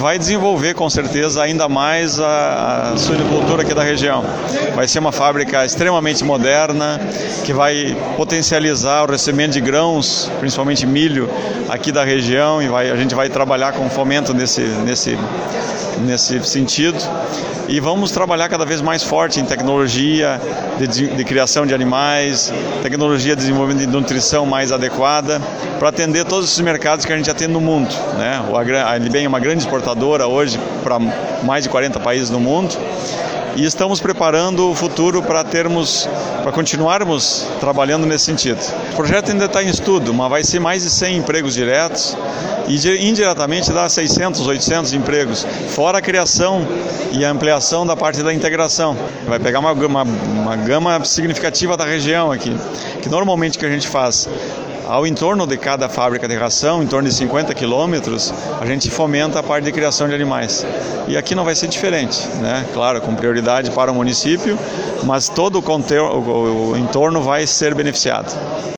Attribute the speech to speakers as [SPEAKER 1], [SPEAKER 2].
[SPEAKER 1] vai desenvolver com certeza ainda mais a suinocultura aqui da região. Vai ser uma fábrica extremamente moderna, que vai potencializar o recebimento de grãos, principalmente milho, aqui da região, e a gente vai trabalhar com fomento nesse sentido. E vamos trabalhar cada vez mais forte em tecnologia de criação de animais, tecnologia de desenvolvimento de nutrição mais adequada, para atender todos esses mercados que a gente atende no mundo, né? A Ilbem é uma grande exportadora hoje para mais de 40 países no mundo, e estamos preparando o futuro para continuarmos trabalhando nesse sentido. O projeto ainda está em estudo, mas vai ser mais de 100 empregos diretos e indiretamente dá 600, 800 empregos, fora a criação e a ampliação da parte da integração. Vai pegar uma gama significativa da região aqui, que normalmente o que a gente faz, ao entorno de cada fábrica de ração, em torno de 50 quilômetros, a gente fomenta a parte de criação de animais. E aqui não vai ser diferente, né? Claro, com prioridade para o município, mas todo o entorno vai ser beneficiado.